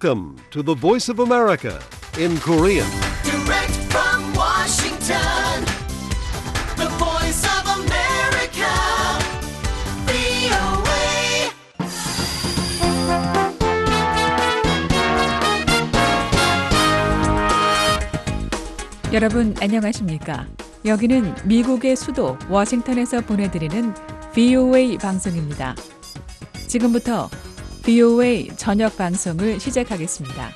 Welcome to the Voice of America in Korean. Direct from Washington, the voice of America, VOA. 여러분 안녕하십니까? 여기는 미국의 수도 워싱턴에서 보내드리는 VOA 방송입니다. 지금부터 VOA 저녁 방송을 시작하겠습니다.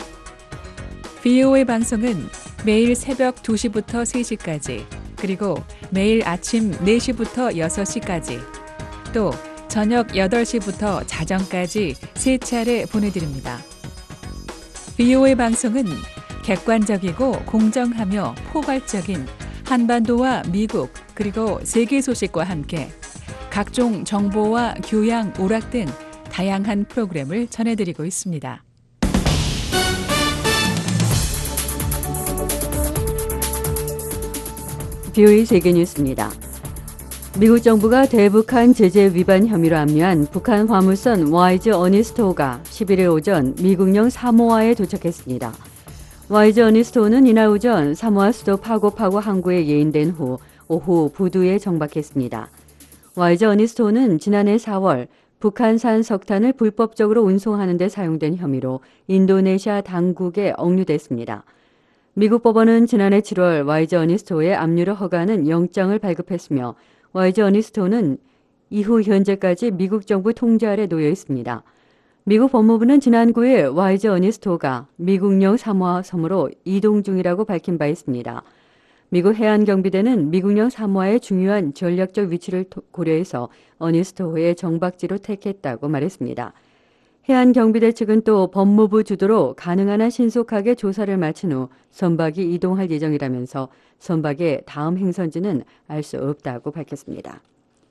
VOA 방송은 매일 새벽 2시부터 3시까지, 그리고 매일 아침 4시부터 6시까지, 또 저녁 8시부터 자정까지 3차례 보내드립니다. VOA 방송은 객관적이고 공정하며 포괄적인 한반도와 미국 그리고 세계 소식과 함께 각종 정보와 교양, 오락 등 다양한 프로그램을 전해드리고 있습니다. VOA 세계뉴스입니다. 미국 정부가 대북한 제재 위반 혐의로 압류한 북한 화물선 와이즈 어니스토호가 11일 오전 미국령 사모아에 도착했습니다. 와이즈 어니스토호는 이날 오전 사모아 수도 파고파고 항구에 예인된 후 오후 부두에 정박했습니다. 와이즈 어니스토호는 지난해 4월 북한산 석탄을 불법적으로 운송하는 데 사용된 혐의로 인도네시아 당국에 억류됐습니다. 미국 법원은 지난해 7월 와이즈 어니스토호의 압류를 허가하는 영장을 발급했으며 와이즈 어니스토호는 이후 현재까지 미국 정부 통제 아래 놓여 있습니다. 미국 법무부는 지난 9일 와이즈 어니스토호가 미국령 사모아 섬으로 이동 중이라고 밝힌 바 있습니다. 미국 해안경비대는 미국령 사모아의 중요한 전략적 위치를 고려해서 어니스토호의 정박지로 택했다고 말했습니다. 해안경비대 측은 또 법무부 주도로 가능한 한 신속하게 조사를 마친 후 선박이 이동할 예정이라면서 선박의 다음 행선지는 알 수 없다고 밝혔습니다.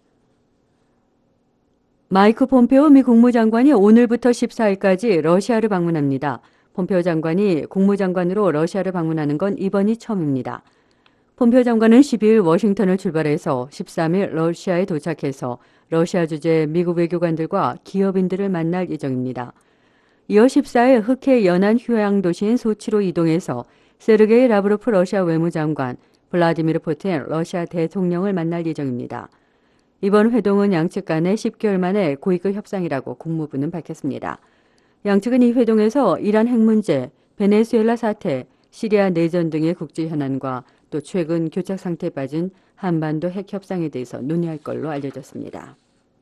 마이크 폼페오 미 국무장관이 오늘부터 14일까지 러시아를 방문합니다. 폼페오 장관이 국무장관으로 러시아를 방문하는 건 이번이 처음입니다. 폼페오 장관은 12일 워싱턴을 출발해서 13일 러시아에 도착해서 러시아 주재 미국 외교관들과 기업인들을 만날 예정입니다. 이어 14일 흑해 연안 휴양 도시인 소치로 이동해서 세르게이 라브로프 러시아 외무장관, 블라디미르 푸틴 러시아 대통령을 만날 예정입니다. 이번 회동은 양측 간의 10개월 만에 고위급 협상이라고 국무부는 밝혔습니다. 양측은 이 회동에서 이란 핵 문제, 베네수엘라 사태, 시리아 내전 등의 국제 현안과 또 최근 교착 상태에 빠진 한반도 핵 협상에 대해서 논의할 걸로 알려졌습니다.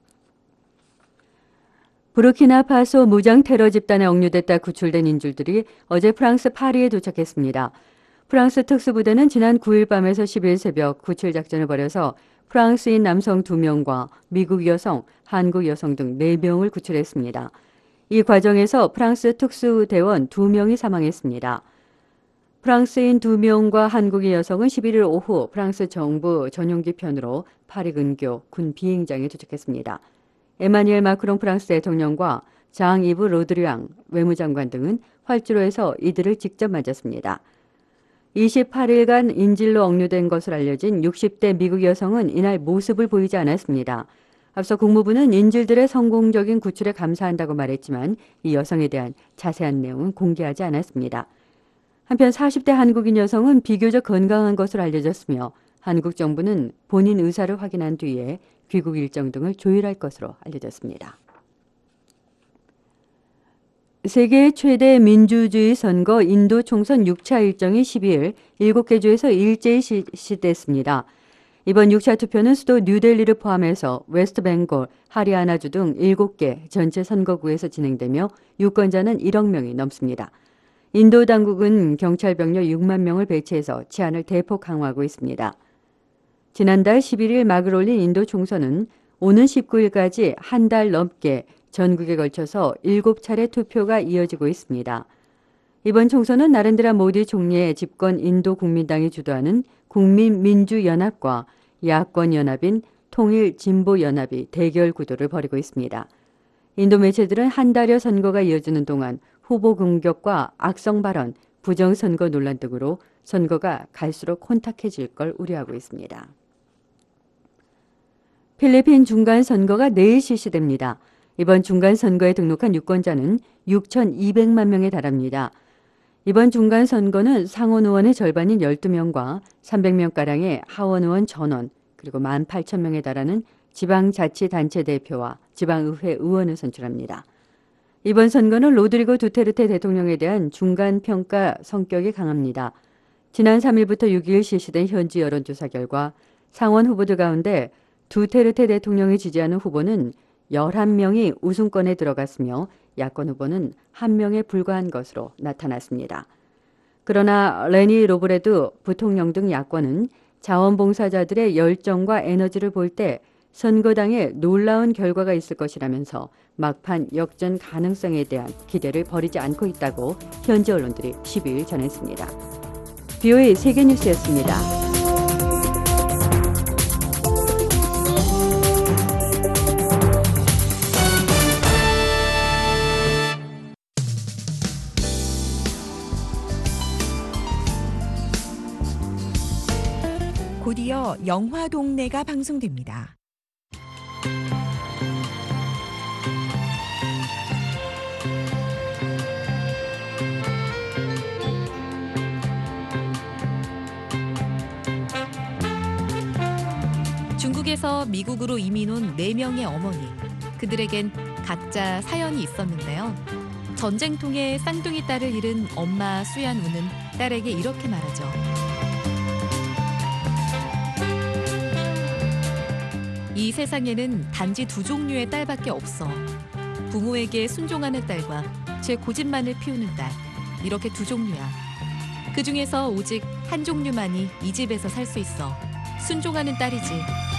부르키나파소 무장 테러 집단에 억류됐다 구출된 인질들이 어제 프랑스 파리에 도착했습니다. 프랑스 특수부대는 지난 9일 밤에서 10일 새벽 구출 작전을 벌여서 프랑스인 남성 2명과 미국 여성, 한국 여성 등 4명을 구출했습니다. 이 과정에서 프랑스 특수대원 2명이 사망했습니다. 프랑스인 2명과 한국의 여성은 11일 오후 프랑스 정부 전용기 편으로 파리 근교 군 비행장에 도착했습니다. 에마뉘엘 마크롱 프랑스 대통령과 장 이브 로드리앙 외무장관 등은 활주로에서 이들을 직접 맞았습니다. 28일간 인질로 억류된 것으로 알려진 60대 미국 여성은 이날 모습을 보이지 않았습니다. 앞서 국무부는 인질들의 성공적인 구출에 감사한다고 말했지만 이 여성에 대한 자세한 내용은 공개하지 않았습니다. 한편 40대 한국인 여성은 비교적 건강한 것으로 알려졌으며 한국 정부는 본인 의사를 확인한 뒤에 귀국 일정 등을 조율할 것으로 알려졌습니다. 세계 최대 민주주의 선거 인도 총선 6차 일정이 12일 7개 주에서 일제히 실시됐습니다. 이번 6차 투표는 수도 뉴델리를 포함해서 웨스트 벵골, 하리아나주 등 7개 전체 선거구에서 진행되며 유권자는 1억 명이 넘습니다. 인도 당국은 경찰 병력 6만 명을 배치해서 치안을 대폭 강화하고 있습니다. 지난달 11일 막을 올린 인도 총선은 오는 19일까지 한 달 넘게 전국에 걸쳐서 7차례 투표가 이어지고 있습니다. 이번 총선은 나렌드라 모디 총리의 집권 인도 국민당이 주도하는 국민민주연합과 야권연합인 통일진보연합이 대결 구도를 벌이고 있습니다. 인도 매체들은 한 달여 선거가 이어지는 동안 후보 공격과 악성 발언, 부정선거 논란 등으로 선거가 갈수록 혼탁해질 걸 우려하고 있습니다. 필리핀 중간선거가 내일 실시됩니다. 이번 중간선거에 등록한 유권자는 6,200만 명에 달합니다. 이번 중간선거는 상원 의원의 절반인 12명과 300명가량의 하원 의원 전원, 그리고 18,000명에 달하는 지방자치단체 대표와 지방의회 의원을 선출합니다. 이번 선거는 로드리고 두테르테 대통령에 대한 중간평가 성격이 강합니다. 지난 3일부터 6일 실시된 현지 여론조사 결과 상원 후보들 가운데 두테르테 대통령을 지지하는 후보는 11명이 우승권에 들어갔으며 야권 후보는 1명에 불과한 것으로 나타났습니다. 그러나 레니 로브레드 부통령 등 야권은 자원봉사자들의 열정과 에너지를 볼 때 선거당에 놀라운 결과가 있을 것이라면서 막판 역전 가능성에 대한 기대를 버리지 않고 있다고 현지 언론들이 12일 전했습니다. BOA 세계뉴스였습니다. 곧이어 영화 동네가 방송됩니다. 중국에서 미국으로 이민 온 4명의 어머니. 그들에겐 각자 사연이 있었는데요. 전쟁통에 쌍둥이 딸을 잃은 엄마 수얀우는 딸에게 이렇게 말하죠. 이 세상에는 단지 2종류의 딸밖에 없어. 부모에게 순종하는 딸과 제 고집만을 피우는 딸. 이렇게 2종류야. 그 중에서 오직 한 종류만이 이 집에서 살 수 있어. 순종하는 딸이지.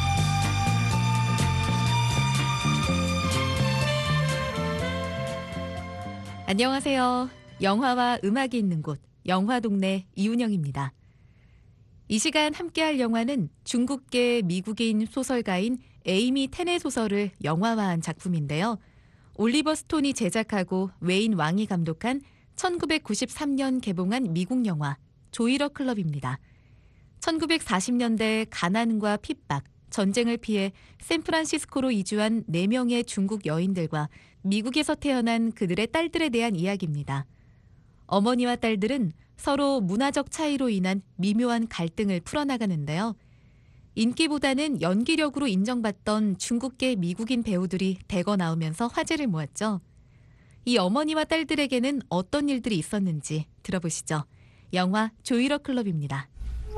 안녕하세요. 영화와 음악이 있는 곳, 영화동네 이운영입니다. 이 시간 함께할 영화는 중국계 미국인 소설가인 에이미 텐의 소설을 영화화한 작품인데요. 올리버 스톤이 제작하고 웨인 왕이 감독한 1993년 개봉한 미국 영화 조이러 클럽입니다. 1940년대 가난과 핍박, 전쟁을 피해 샌프란시스코로 이주한 4명의 중국 여인들과 미국에서 태어난 그들의 딸들에 대한 이야기입니다. 어머니와 딸들은 서로 문화적 차이로 인한 미묘한 갈등을 풀어나가는데요. 인기보다는 연기력으로 인정받던 중국계 미국인 배우들이 대거 나오면서 화제를 모았죠. 이 어머니와 딸들에게는 어떤 일들이 있었는지 들어보시죠. 영화 조이러 클럽입니다.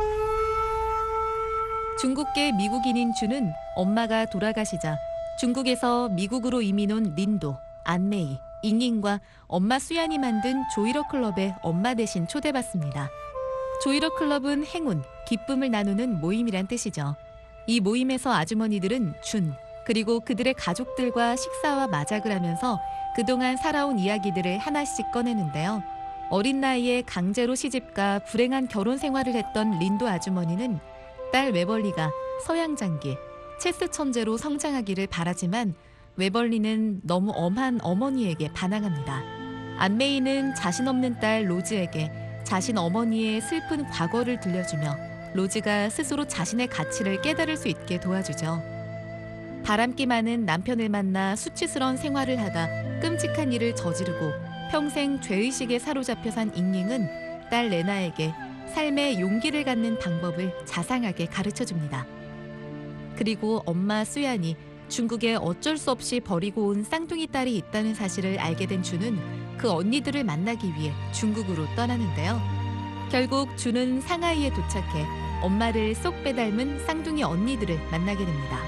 중국계 미국인인 주는 엄마가 돌아가시자 중국에서 미국으로 이민 온 린도, 안메이, 잉잉과 엄마 수얀이 만든 조이러 클럽에 엄마 대신 초대받습니다. 조이러 클럽은 행운, 기쁨을 나누는 모임이란 뜻이죠. 이 모임에서 아주머니들은 준, 그리고 그들의 가족들과 식사와 마작을 하면서 그동안 살아온 이야기들을 하나씩 꺼내는데요. 어린 나이에 강제로 시집가 불행한 결혼 생활을 했던 린도 아주머니는 딸 웨벌리가 서양 장기, 체스 천재로 성장하기를 바라지만 웨벌리는 너무 엄한 어머니에게 반항합니다. 안메이는 자신 없는 딸 로즈에게 자신 어머니의 슬픈 과거를 들려주며 로즈가 스스로 자신의 가치를 깨달을 수 있게 도와주죠. 바람기 많은 남편을 만나 수치스러운 생활을 하다 끔찍한 일을 저지르고 평생 죄의식에 사로잡혀 산 잉잉은 딸 레나에게 삶의 용기를 갖는 방법을 자상하게 가르쳐줍니다. 그리고 엄마 수얀이 중국에 어쩔 수 없이 버리고 온 쌍둥이 딸이 있다는 사실을 알게 된 주는 그 언니들을 만나기 위해 중국으로 떠나는데요. 결국 주는 상하이에 도착해 엄마를 쏙 빼닮은 쌍둥이 언니들을 만나게 됩니다.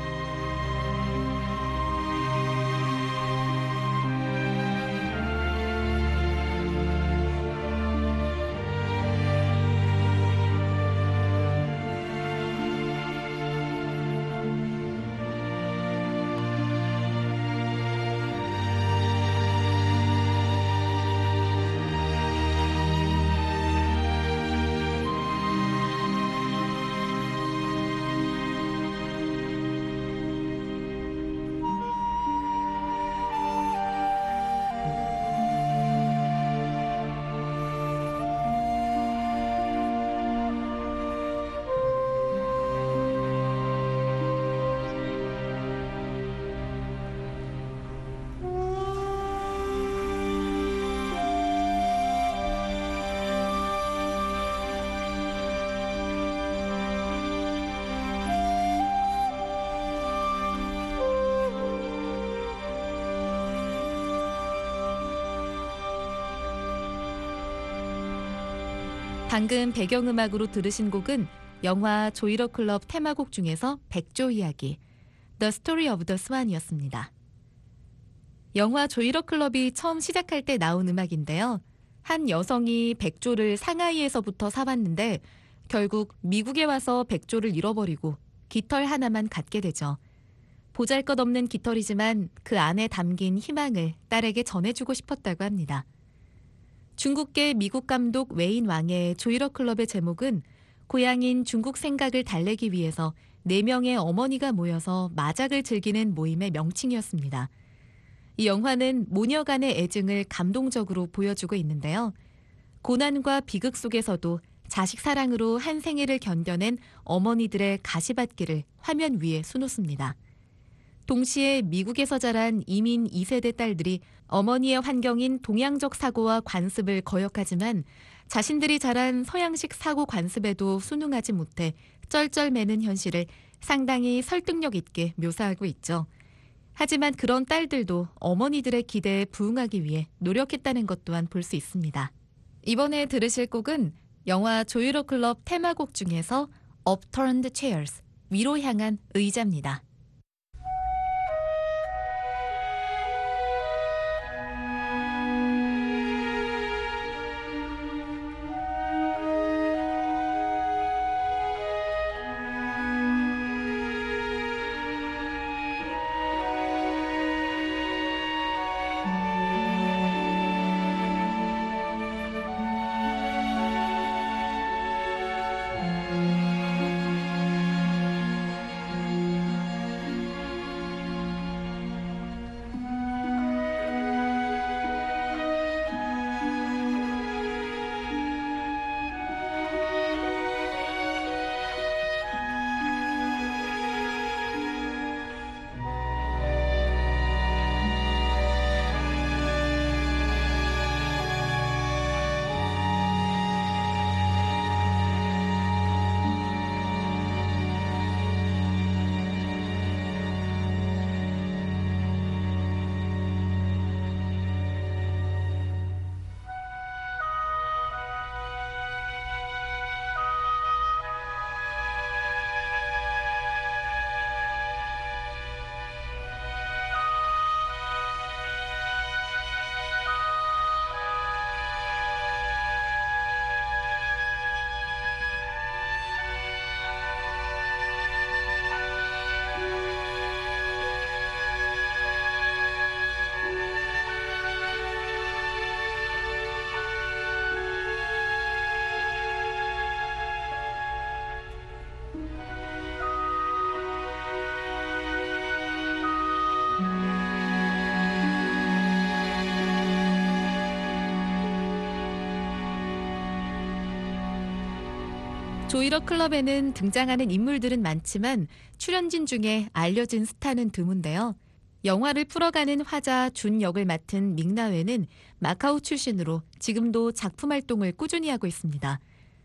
방금 배경음악으로 들으신 곡은 영화 조이러 클럽 테마곡 중에서 백조 이야기, The Story of the Swan이었습니다. 영화 조이러 클럽이 처음 시작할 때 나온 음악인데요. 한 여성이 백조를 상하이에서부터 사왔는데 결국 미국에 와서 백조를 잃어버리고 깃털 하나만 갖게 되죠. 보잘것없는 깃털이지만 그 안에 담긴 희망을 딸에게 전해주고 싶었다고 합니다. 중국계 미국 감독 웨인 왕의 조이러 클럽의 제목은 고향인 중국 생각을 달래기 위해서 4명의 어머니가 모여서 마작을 즐기는 모임의 명칭이었습니다. 이 영화는 모녀 간의 애증을 감동적으로 보여주고 있는데요. 고난과 비극 속에서도 자식 사랑으로 한 생애를 견뎌낸 어머니들의 가시밭길을 화면 위에 수놓습니다. 동시에 미국에서 자란 이민 2세대 딸들이 어머니의 환경인 동양적 사고와 관습을 거역하지만 자신들이 자란 서양식 사고 관습에도 순응하지 못해 쩔쩔매는 현실을 상당히 설득력 있게 묘사하고 있죠. 하지만 그런 딸들도 어머니들의 기대에 부응하기 위해 노력했다는 것 또한 볼 수 있습니다. 이번에 들으실 곡은 영화 조이러 클럽 테마곡 중에서 Upturned Chairs, 위로 향한 의자입니다. 조이러 클럽에는 등장하는 인물들은 많지만 출연진 중에 알려진 스타는 드문데요. 영화를 풀어가는 화자 준 역을 맡은 믹나웨는 마카오 출신으로 지금도 작품 활동을 꾸준히 하고 있습니다.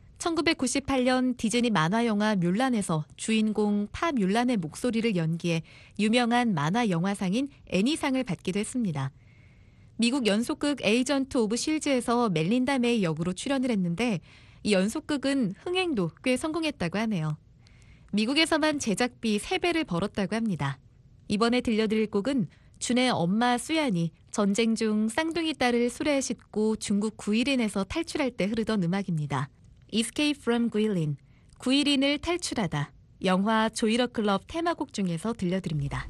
1998년 디즈니 만화영화 뮬란에서 주인공 파 뮬란의 목소리를 연기해 유명한 만화 영화상인 애니상을 받기도 했습니다. 미국 연속극 에이전트 오브 실즈에서 멜린다 메이 역으로 출연을 했는데 이 연속극은 흥행도 꽤 성공했다고 하네요. 미국에서만 제작비 3배를 벌었다고 합니다. 이번에 들려드릴 곡은 준의 엄마 수얀이 전쟁 중 쌍둥이 딸을 수레에 싣고 중국 구일인에서 탈출할 때 흐르던 음악입니다. Escape from 구일린, 구일인을 탈출하다. 영화 조이러 클럽 테마곡 중에서 들려드립니다.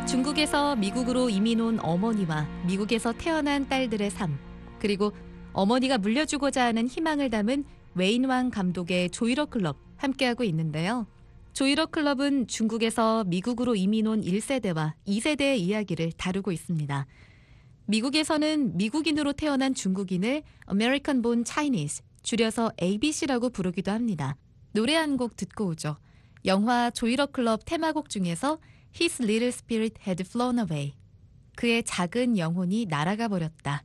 중국에서 미국으로 이민 온 어머니와 미국에서 태어난 딸들의 삶, 그리고 어머니가 물려주고자 하는 희망을 담은 웨인왕 감독의 조이러 클럽 함께하고 있는데요. 조이러 클럽은 중국에서 미국으로 이민 온 1세대와 2세대의 이야기를 다루고 있습니다. 미국에서는 미국인으로 태어난 중국인을 American Born Chinese, 줄여서 ABC라고 부르기도 합니다. 노래 한 곡 듣고 오죠. 영화 조이러 클럽 테마곡 중에서 His little spirit had flown away. 그의 작은 영혼이 날아가 버렸다.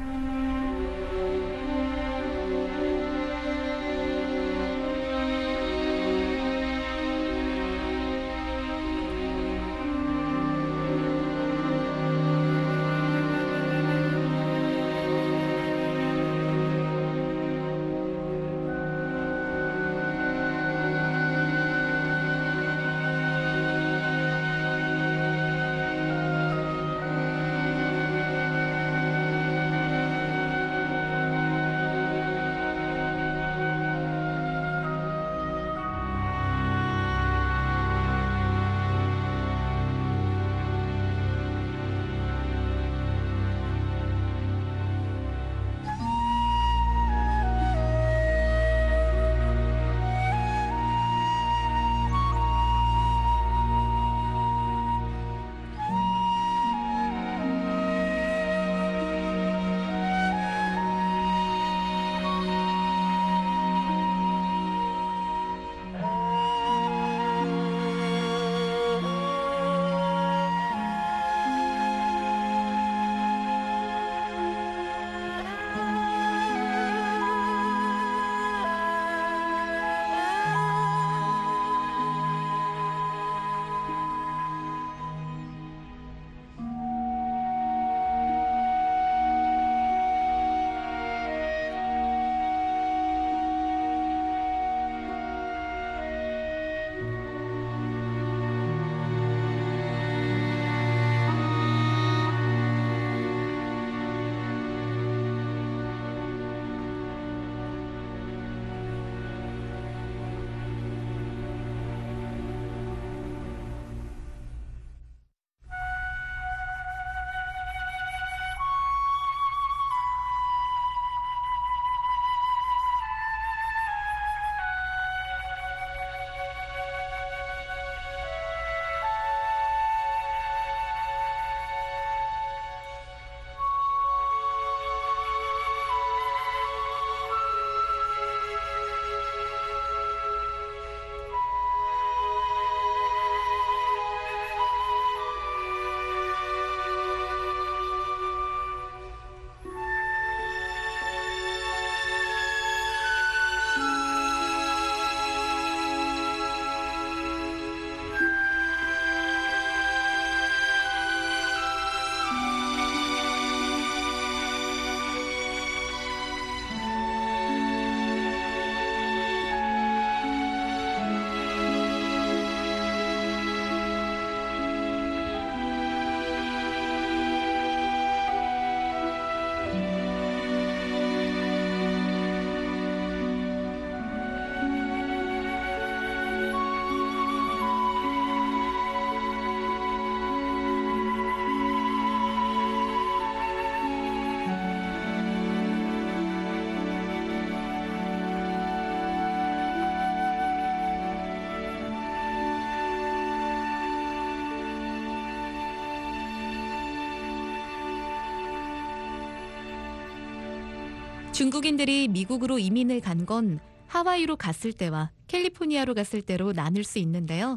중국인들이 미국으로 이민을 간 건 하와이로 갔을 때와 캘리포니아로 갔을 때로 나눌 수 있는데요.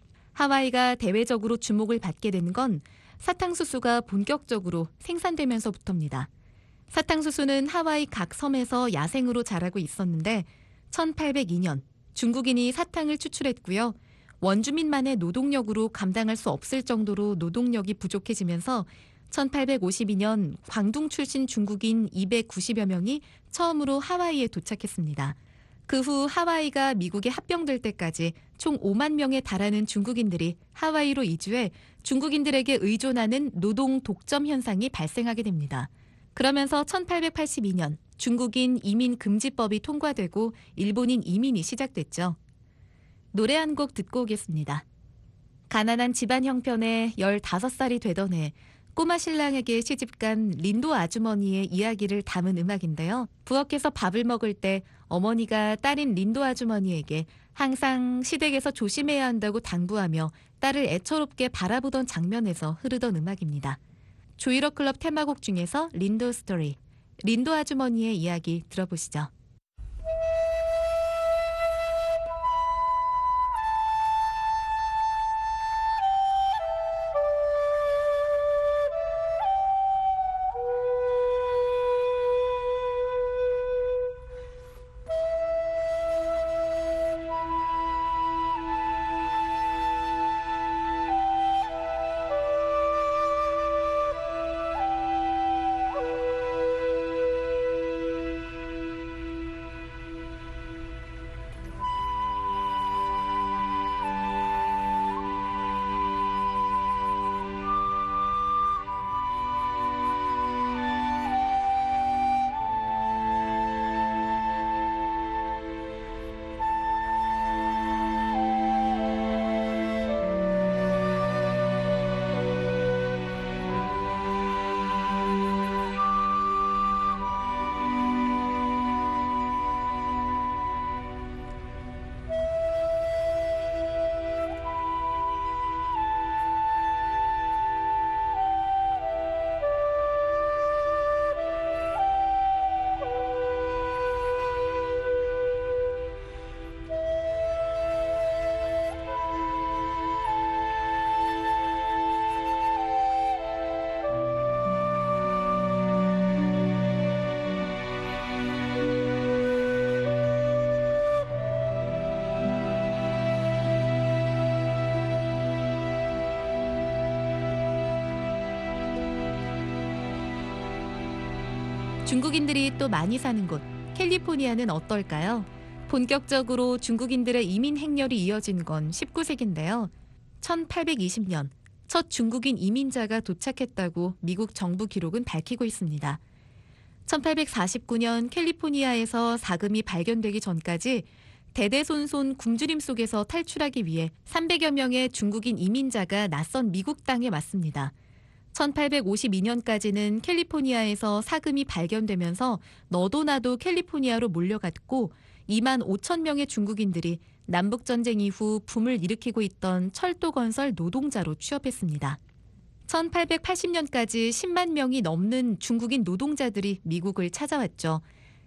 하와이가 대외적으로 주목을 받게 된 건 사탕수수가 본격적으로 생산되면서부터입니다. 사탕수수는 하와이 각 섬에서 야생으로 자라고 있었는데 1802년 중국인이 사탕을 추출했고요. 원주민만의 노동력으로 감당할 수 없을 정도로 노동력이 부족해지면서 1852년 광둥 출신 중국인 290여 명이 처음으로 하와이에 도착했습니다. 그 후 하와이가 미국에 합병될 때까지 총 5만 명에 달하는 중국인들이 하와이로 이주해 중국인들에게 의존하는 노동 독점 현상이 발생하게 됩니다. 그러면서 1882년 중국인 이민 금지법이 통과되고 일본인 이민이 시작됐죠. 노래 한 곡 듣고 오겠습니다. 가난한 집안 형편에 15살이 되던 해 꼬마 신랑에게 시집간 린도 아주머니의 이야기를 담은 음악인데요. 부엌에서 밥을 먹을 때 어머니가 딸인 린도 아주머니에게 항상 시댁에서 조심해야 한다고 당부하며 딸을 애처롭게 바라보던 장면에서 흐르던 음악입니다. 조이러 클럽 테마곡 중에서 린도 스토리, 린도 아주머니의 이야기 들어보시죠. 중국인들이 또 많이 사는 곳 캘리포니아는 어떨까요? 본격적으로 중국인들의 이민 행렬이 이어진 건 19세기인데요. 1820년 첫 중국인 이민자가 도착했다고 미국 정부 기록은 밝히고 있습니다. 1849년 캘리포니아에서 사금이 발견되기 전까지 대대손손 굶주림 속에서 탈출하기 위해 300여 명의 중국인 이민자가 낯선 미국 땅에 왔습니다. 1852년까지는 캘리포니아에서 사금이 발견되면서 너도 나도 캘리포니아로 몰려갔고 2만 5천 명의 중국인들이 남북전쟁 이후 붐을 일으키고 있던 철도 건설 노동자로 취업했습니다. 1880년까지 10만 명이 넘는 중국인 노동자들이 미국을 찾아왔죠.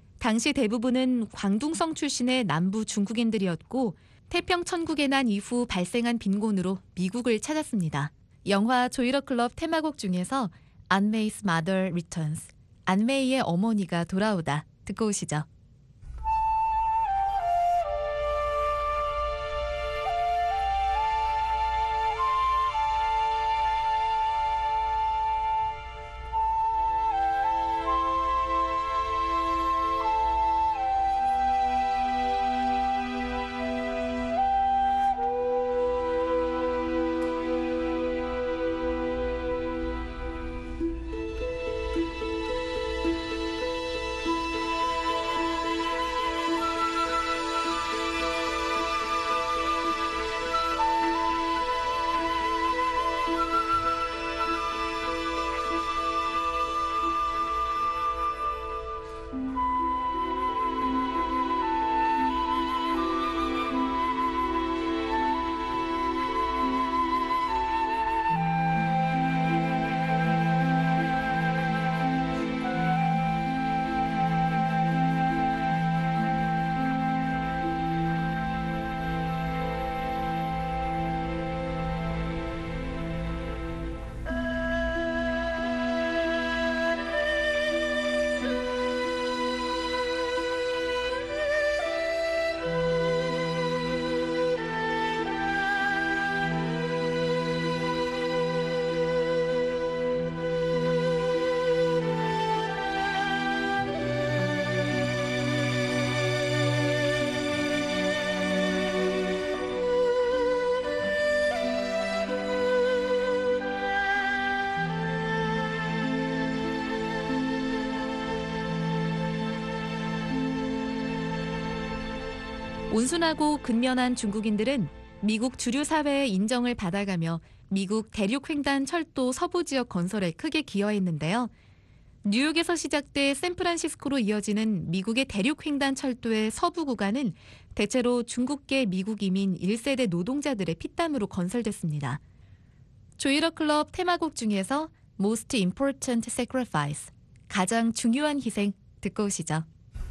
당시 대부분은 광둥성 출신의 남부 중국인들이었고 태평천국의 난 이후 발생한 빈곤으로 미국을 찾았습니다. 영화 조이러 클럽 테마곡 중에서 안메이's Mother Returns, 안메이의 어머니가 돌아오다 듣고 오시죠. 온순하고 근면한 중국인들은 미국 주류 사회의 인정을 받아가며 미국 대륙횡단 철도 서부 지역 건설에 크게 기여했는데요. 뉴욕에서 시작돼 샌프란시스코로 이어지는 미국의 대륙횡단 철도의 서부 구간은 대체로 중국계 미국 이민 1세대 노동자들의 피땀으로 건설됐습니다. 조이러 클럽 테마곡 중에서 Most Important Sacrifice, 가장 중요한 희생 듣고 오시죠.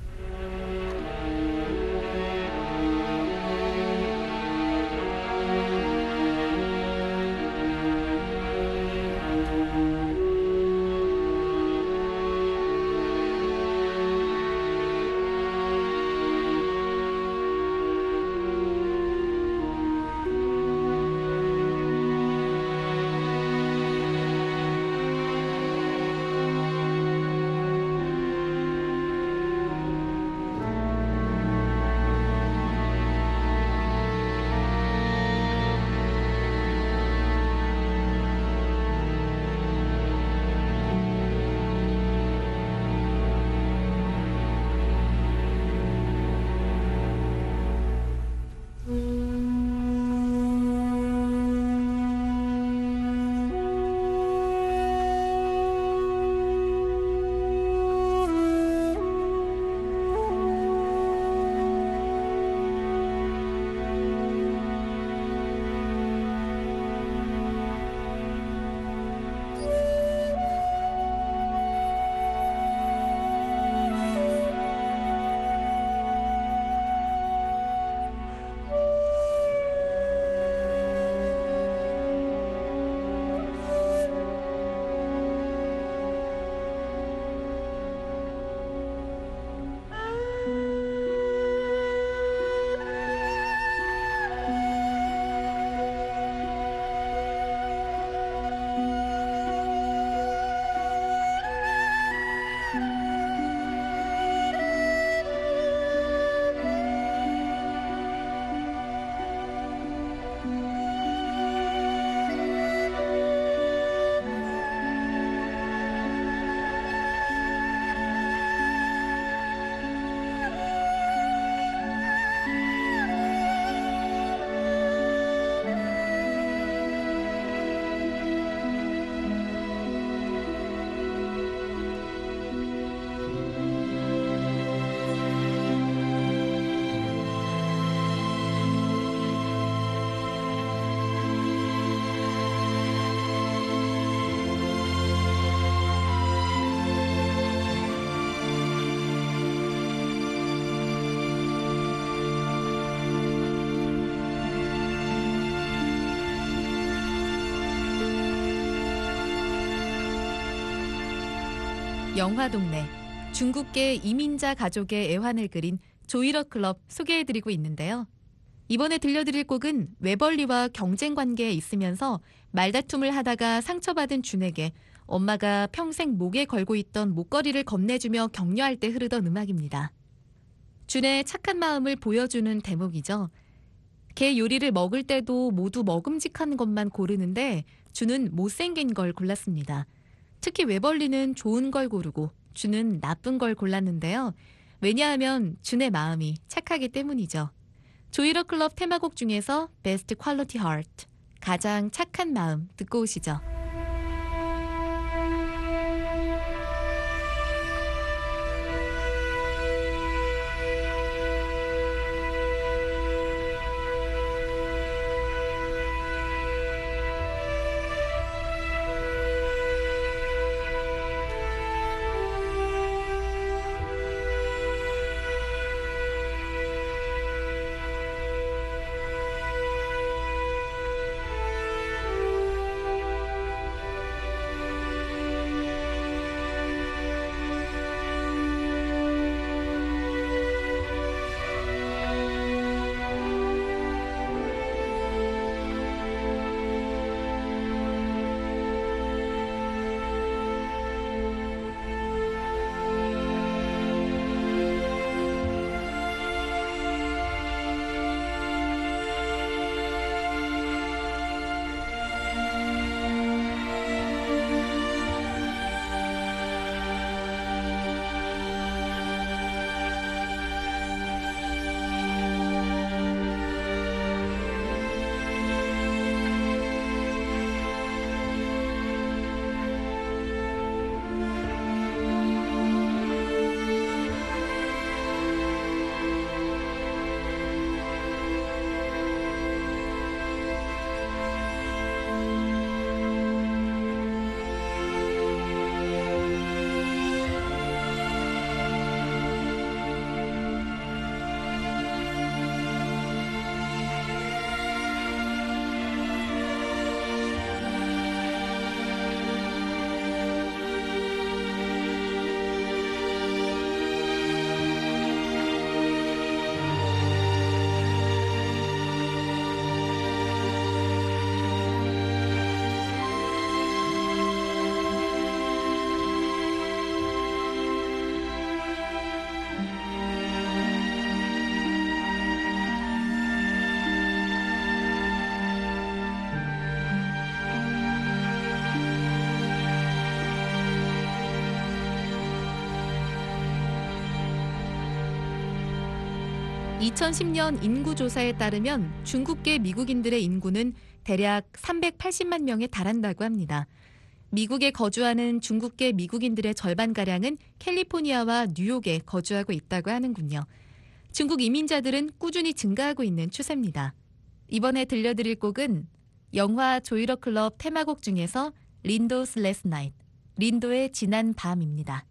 영화동네, 중국계 이민자 가족의 애환을 그린 조이러 클럽 소개해드리고 있는데요. 이번에 들려드릴 곡은 웨벌리와 경쟁 관계에 있으면서 말다툼을 하다가 상처받은 준에게 엄마가 평생 목에 걸고 있던 목걸이를 건네주며 격려할 때 흐르던 음악입니다. 준의 착한 마음을 보여주는 대목이죠. 개 요리를 먹을 때도 모두 먹음직한 것만 고르는데 준은 못생긴 걸 골랐습니다. 특히 웨벌리는 좋은 걸 고르고 준은 나쁜 걸 골랐는데요. 왜냐하면 준의 마음이 착하기 때문이죠. 조이러 클럽 테마곡 중에서 Best Quality Heart, 가장 착한 마음 듣고 오시죠. 2010년 인구조사에 따르면 중국계 미국인들의 인구는 대략 380만 명에 달한다고 합니다. 미국에 거주하는 중국계 미국인들의 절반가량은 캘리포니아와 뉴욕에 거주하고 있다고 하는군요. 중국 이민자들은 꾸준히 증가하고 있는 추세입니다. 이번에 들려드릴 곡은 영화 조이러 클럽 테마곡 중에서 린도's Last Night, 린도의 지난 밤입니다.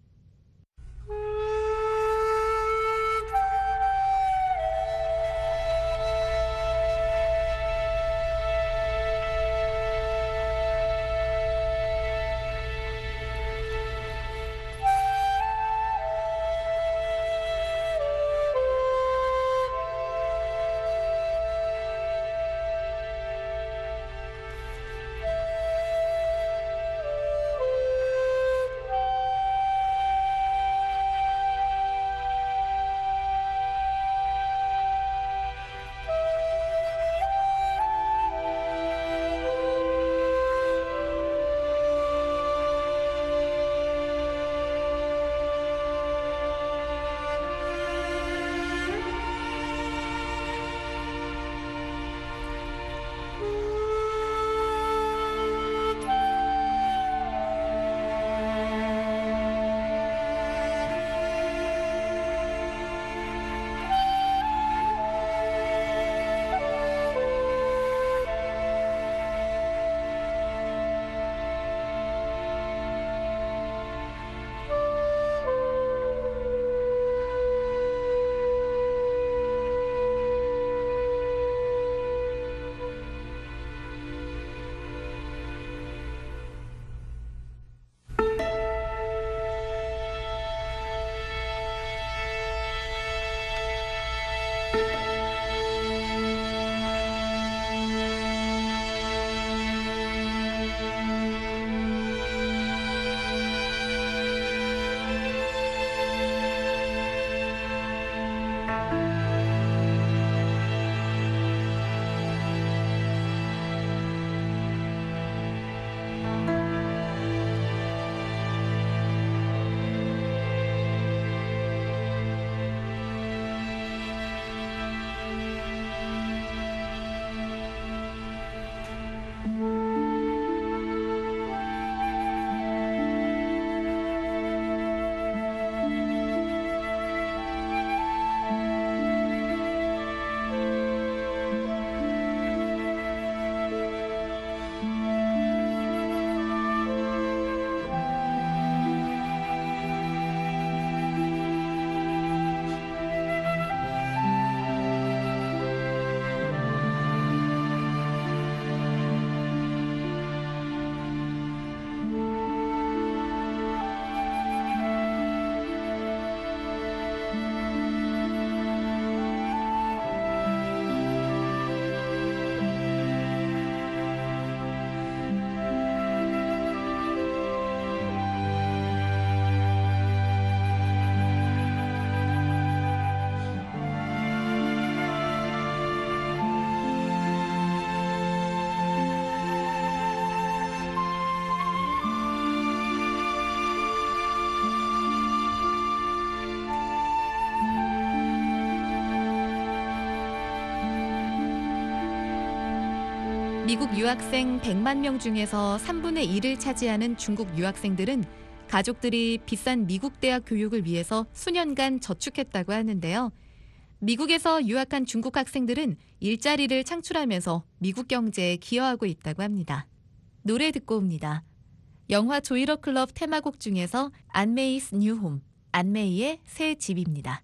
미국 유학생 100만 명 중에서 3분의 1을 차지하는 중국 유학생들은 가족들이 비싼 미국 대학 교육을 위해서 수년간 저축했다고 하는데요. 미국에서 유학한 중국 학생들은 일자리를 창출하면서 미국 경제에 기여하고 있다고 합니다. 노래 듣고 옵니다. 영화 조이러 클럽 테마곡 중에서 안메이's New Home, 안메이의 새 집입니다.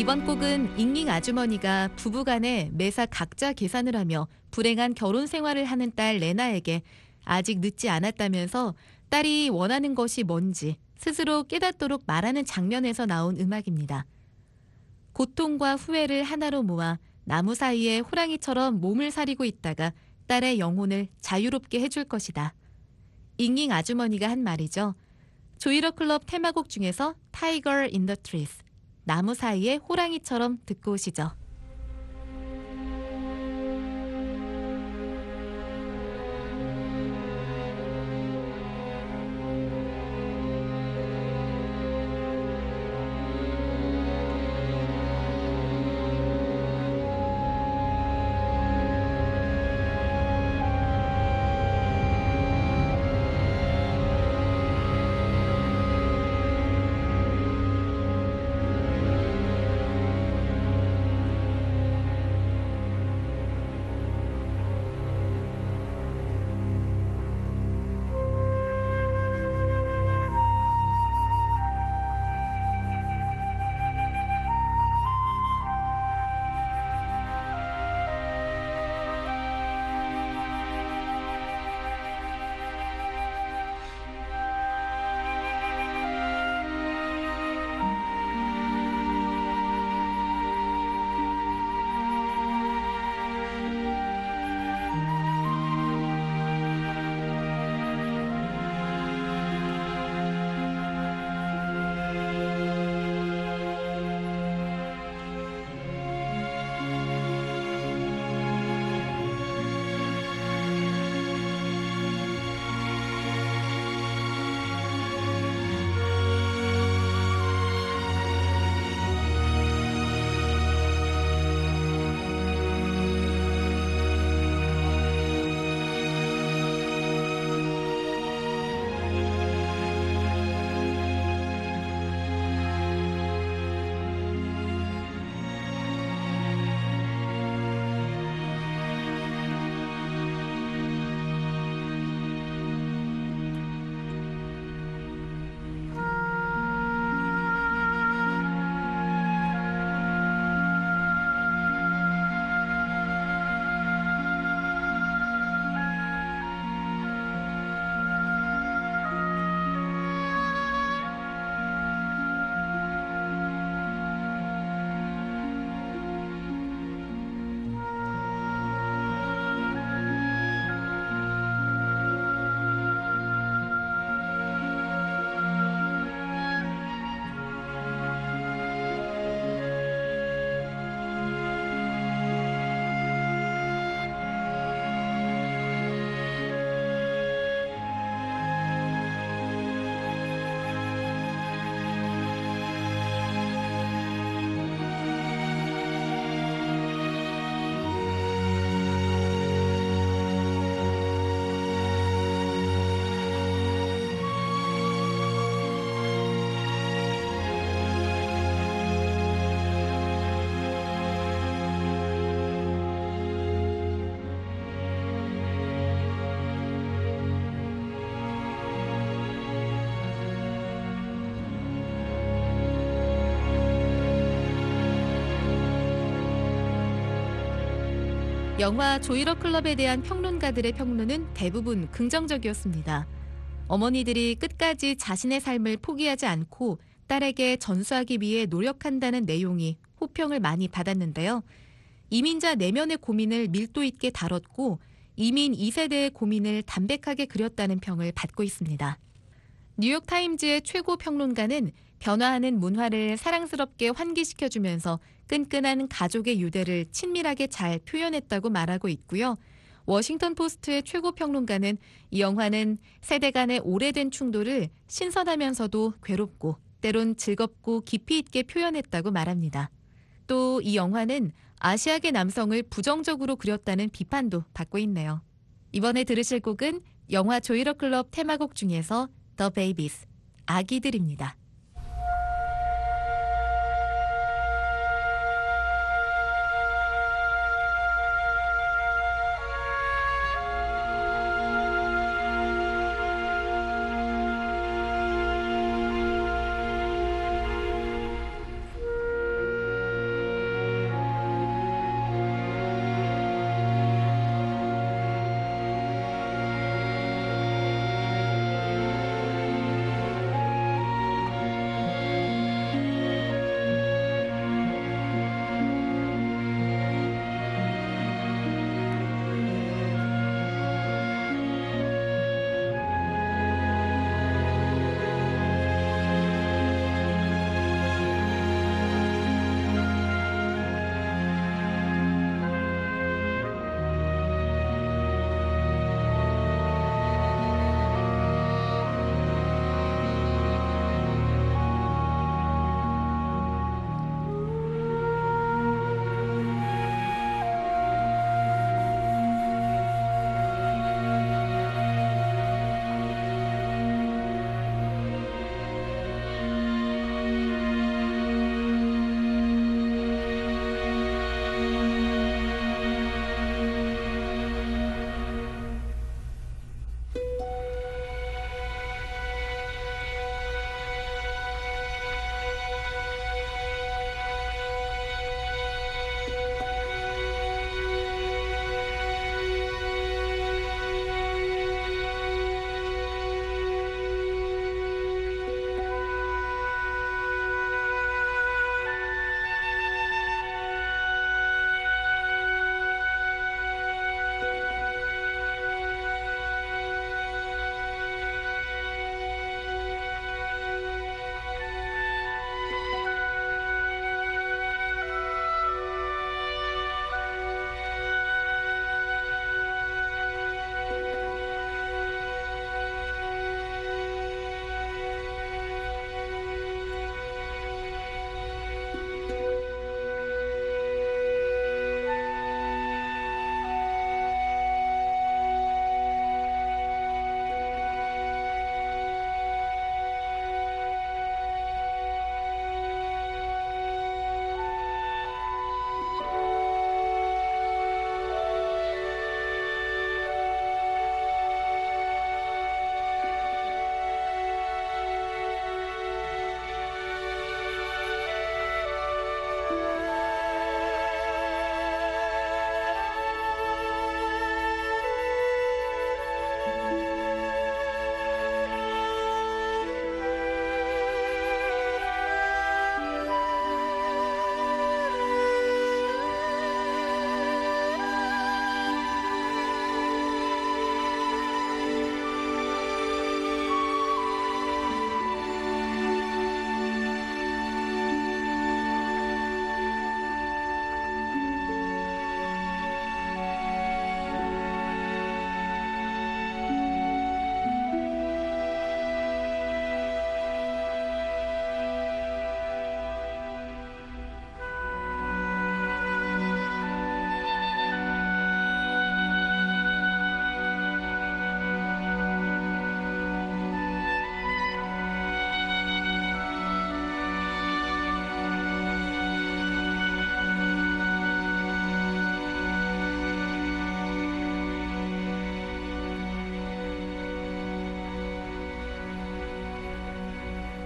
이번 곡은 잉잉 아주머니가 부부간에 매사 각자 계산을 하며 불행한 결혼 생활을 하는 딸 레나에게 아직 늦지 않았다면서 딸이 원하는 것이 뭔지 스스로 깨닫도록 말하는 장면에서 나온 음악입니다. 고통과 후회를 하나로 모아 나무 사이에 호랑이처럼 몸을 사리고 있다가 딸의 영혼을 자유롭게 해줄 것이다. 잉잉 아주머니가 한 말이죠. 조이러 클럽 테마곡 중에서 Tiger in the Trees, 나무 사이에 호랑이처럼 듣고 오시죠. 영화 조이러 클럽에 대한 평론가들의 평론은 대부분 긍정적이었습니다. 어머니들이 끝까지 자신의 삶을 포기하지 않고 딸에게 전수하기 위해 노력한다는 내용이 호평을 많이 받았는데요. 이민자 내면의 고민을 밀도 있게 다뤘고 이민 2세대의 고민을 담백하게 그렸다는 평을 받고 있습니다. 뉴욕타임즈의 최고 평론가는 변화하는 문화를 사랑스럽게 환기시켜주면서 끈끈한 가족의 유대를 친밀하게 잘 표현했다고 말하고 있고요. 워싱턴 포스트의 최고 평론가는 이 영화는 세대 간의 오래된 충돌을 신선하면서도 괴롭고 때론 즐겁고 깊이 있게 표현했다고 말합니다. 또 이 영화는 아시아계 남성을 부정적으로 그렸다는 비판도 받고 있네요. 이번에 들으실 곡은 영화 조이러 클럽 테마곡 중에서 The Babies, 아기들입니다.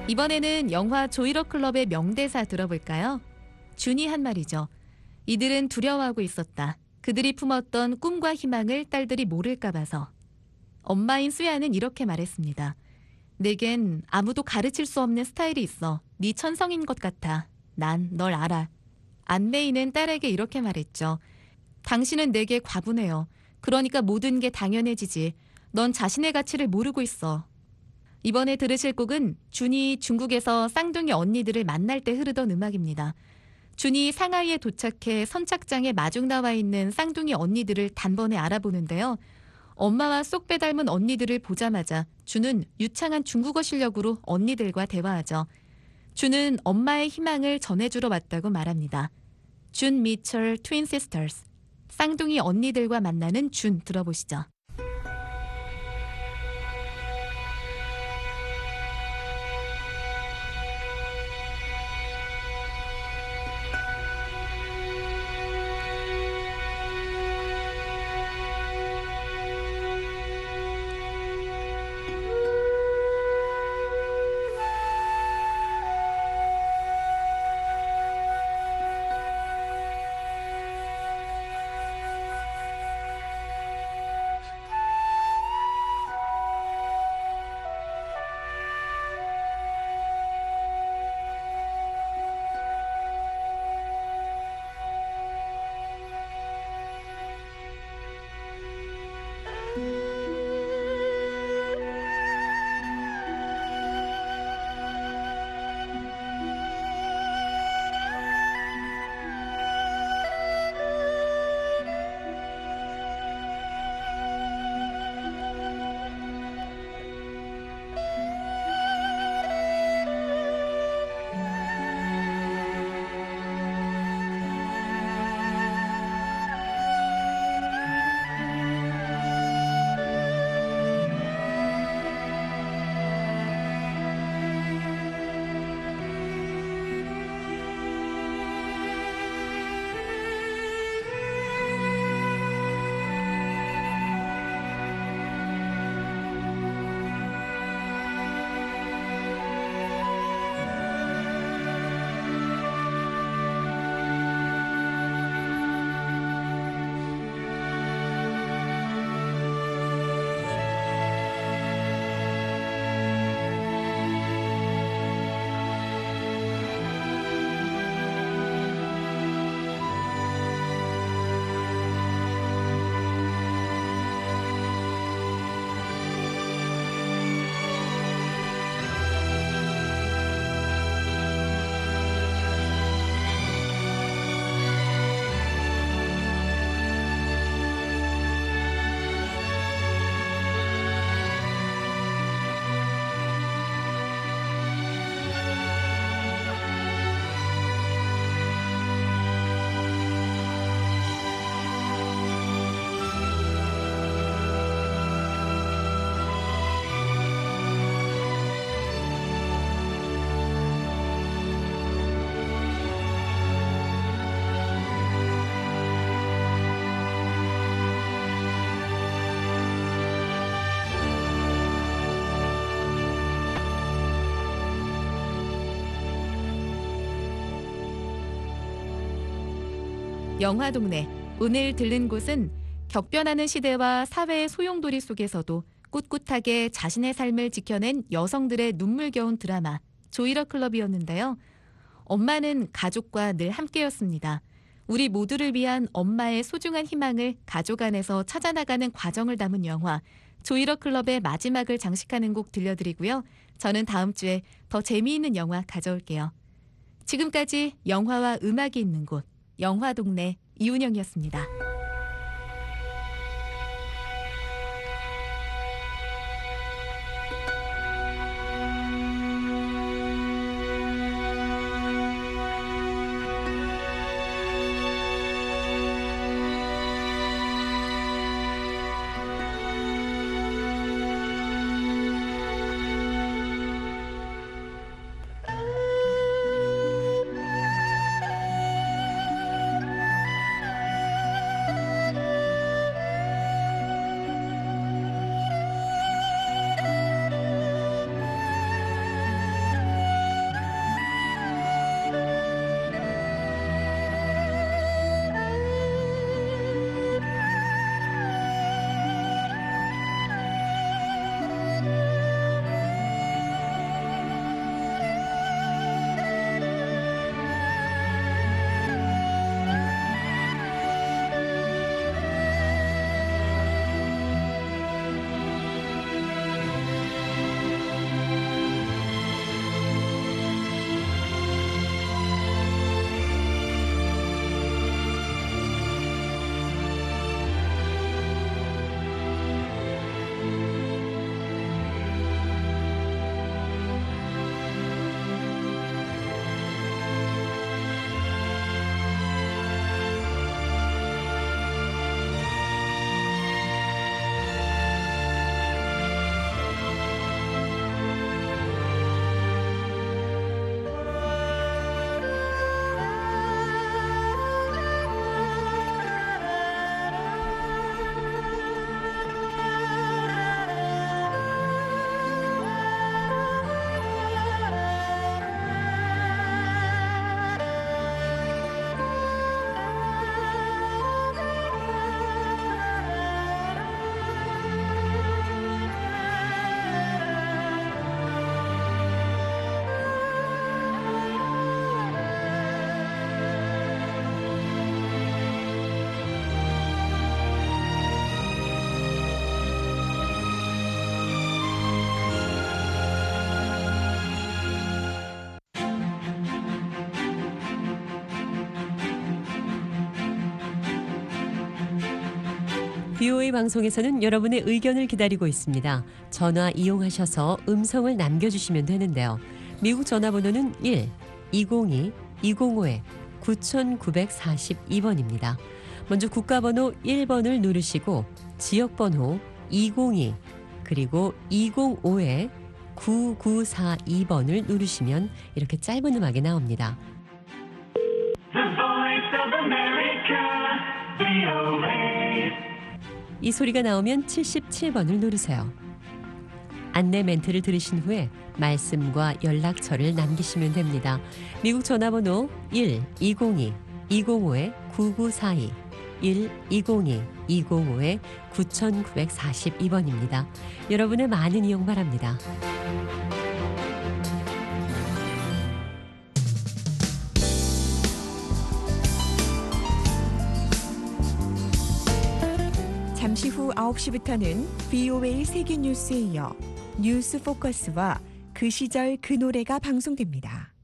이번에는 영화 조이러 클럽의 명대사 들어볼까요? 준이 한 말이죠. 이들은 두려워하고 있었다. 그들이 품었던 꿈과 희망을 딸들이 모를까 봐서. 엄마인 수야는 이렇게 말했습니다. 내겐 아무도 가르칠 수 없는 스타일이 있어. 네 천성인 것 같아. 난 널 알아. 안메이는 딸에게 이렇게 말했죠. 당신은 내게 과분해요. 그러니까 모든 게 당연해지지. 넌 자신의 가치를 모르고 있어. 이번에 들으실 곡은 준이 중국에서 쌍둥이 언니들을 만날 때 흐르던 음악입니다. 준이 상하이에 도착해 선착장에 마중 나와 있는 쌍둥이 언니들을 단번에 알아보는데요. 엄마와 쏙 빼닮은 언니들을 보자마자 준은 유창한 중국어 실력으로 언니들과 대화하죠. 준은 엄마의 희망을 전해주러 왔다고 말합니다. 준 미철 트윈 시스터스. 쌍둥이 언니들과 만나는 준 들어보시죠. 영화동네. 오늘 들른 곳은 격변하는 시대와 사회의 소용돌이 속에서도 꿋꿋하게 자신의 삶을 지켜낸 여성들의 눈물겨운 드라마 조이러 클럽이었는데요. 엄마는 가족과 늘 함께였습니다. 우리 모두를 위한 엄마의 소중한 희망을 가족 안에서 찾아나가는 과정을 담은 영화 조이러 클럽의 마지막을 장식하는 곡 들려드리고요. 저는 다음 주에 더 재미있는 영화 가져올게요. 지금까지 영화와 음악이 있는 곳 영화동네 이운영이었습니다. BOA 방송에서는 여러분의 의견을 기다리고 있습니다. 전화 이용하셔서 음성을 남겨주시면 되는데요. 미국 전화번호는 1-202-205-9942번입니다. 먼저 국가번호 1번을 누르시고 지역번호 202 그리고 205-9942번을 누르시면 이렇게 짧은 음악이 나옵니다. 이 소리가 나오면 77번을 누르세요. 안내 멘트를 들으신 후에 말씀과 연락처를 남기시면 됩니다. 미국 전화번호 1-202-205-9942 1-202-205-9942번입니다. 여러분의 많은 이용 바랍니다. 잠시 후 9시부터는 BOA 세계뉴스에 이어 뉴스 포커스와 그 시절 그 노래가 방송됩니다.